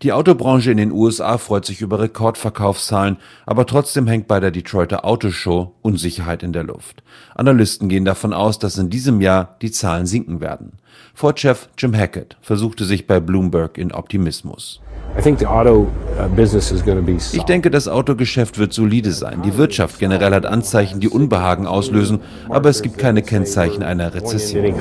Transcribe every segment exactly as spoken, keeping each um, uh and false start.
Die Autobranche in den U S A freut sich über Rekordverkaufszahlen, aber trotzdem hängt bei der Detroiter Autoshow Unsicherheit in der Luft. Analysten gehen davon aus, dass in diesem Jahr die Zahlen sinken werden. Ford-Chef Jim Hackett versuchte sich bei Bloomberg in Optimismus. Ich denke, das Autogeschäft wird solide sein. Die Wirtschaft generell hat Anzeichen, die Unbehagen auslösen, aber es gibt keine Kennzeichen einer Rezession.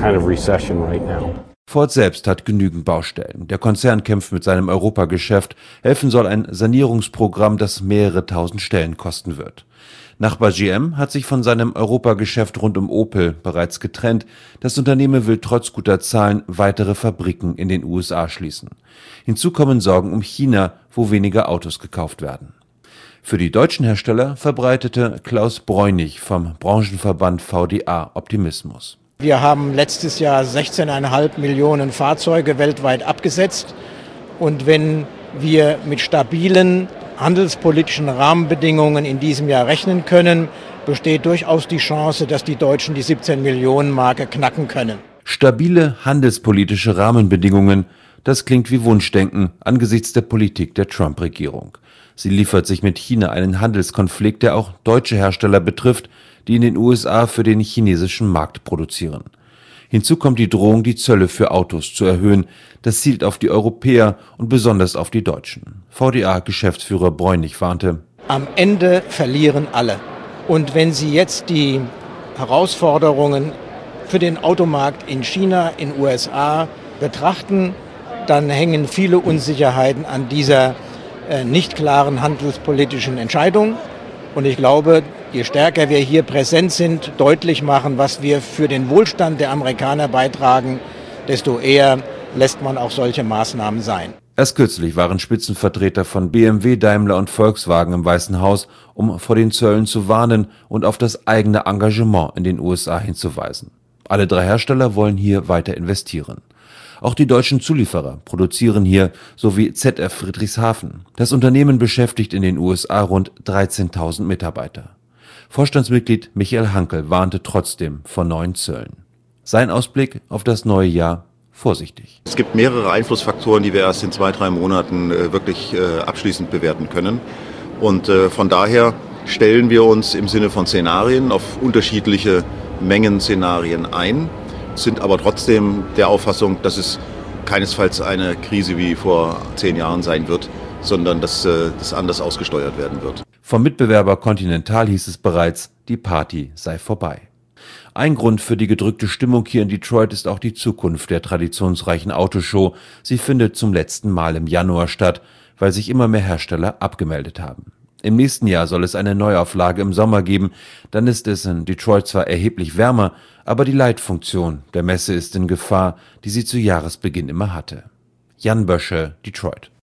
Ford selbst hat genügend Baustellen. Der Konzern kämpft mit seinem Europageschäft. Helfen soll ein Sanierungsprogramm, das mehrere tausend Stellen kosten wird. Nachbar G M hat sich von seinem Europageschäft rund um Opel bereits getrennt. Das Unternehmen will trotz guter Zahlen weitere Fabriken in den U S A schließen. Hinzu kommen Sorgen um China, wo weniger Autos gekauft werden. Für die deutschen Hersteller verbreitete Klaus Bräunig vom Branchenverband V D A Optimismus. Wir haben letztes Jahr sechzehn Komma fünf Millionen Fahrzeuge weltweit abgesetzt. Und wenn wir mit stabilen handelspolitischen Rahmenbedingungen in diesem Jahr rechnen können, besteht durchaus die Chance, dass die Deutschen die siebzehn Millionen Marke knacken können. Stabile handelspolitische Rahmenbedingungen, das klingt wie Wunschdenken angesichts der Politik der Trump-Regierung. Sie liefert sich mit China einen Handelskonflikt, der auch deutsche Hersteller betrifft, die in den U S A für den chinesischen Markt produzieren. Hinzu kommt die Drohung, die Zölle für Autos zu erhöhen. Das zielt auf die Europäer und besonders auf die Deutschen. V D A-Geschäftsführer Bräunig warnte: Am Ende verlieren alle. Und wenn Sie jetzt die Herausforderungen für den Automarkt in China, in U S A betrachten, dann hängen viele Unsicherheiten an dieser äh, nicht klaren handelspolitischen Entscheidung. Und ich glaube, je stärker wir hier präsent sind, deutlich machen, was wir für den Wohlstand der Amerikaner beitragen, desto eher lässt man auch solche Maßnahmen sein. Erst kürzlich waren Spitzenvertreter von B M W, Daimler und Volkswagen im Weißen Haus, um vor den Zöllen zu warnen und auf das eigene Engagement in den U S A hinzuweisen. Alle drei Hersteller wollen hier weiter investieren. Auch die deutschen Zulieferer produzieren hier, sowie Z F Friedrichshafen. Das Unternehmen beschäftigt in den U S A rund dreizehntausend Mitarbeiter. Vorstandsmitglied Michael Hankel warnte trotzdem vor neuen Zöllen. Sein Ausblick auf das neue Jahr: vorsichtig. Es gibt mehrere Einflussfaktoren, die wir erst in zwei, drei Monaten äh, wirklich äh, abschließend bewerten können. Und äh, von daher stellen wir uns im Sinne von Szenarien auf unterschiedliche Mengenszenarien ein, sind aber trotzdem der Auffassung, dass es keinesfalls eine Krise wie vor zehn Jahren sein wird, sondern dass äh, das anders ausgesteuert werden wird. Vom Mitbewerber Continental hieß es bereits, die Party sei vorbei. Ein Grund für die gedrückte Stimmung hier in Detroit ist auch die Zukunft der traditionsreichen Autoshow. Sie findet zum letzten Mal im Januar statt, weil sich immer mehr Hersteller abgemeldet haben. Im nächsten Jahr soll es eine Neuauflage im Sommer geben. Dann ist es in Detroit zwar erheblich wärmer, aber die Leitfunktion der Messe ist in Gefahr, die sie zu Jahresbeginn immer hatte. Jan Bösche, Detroit.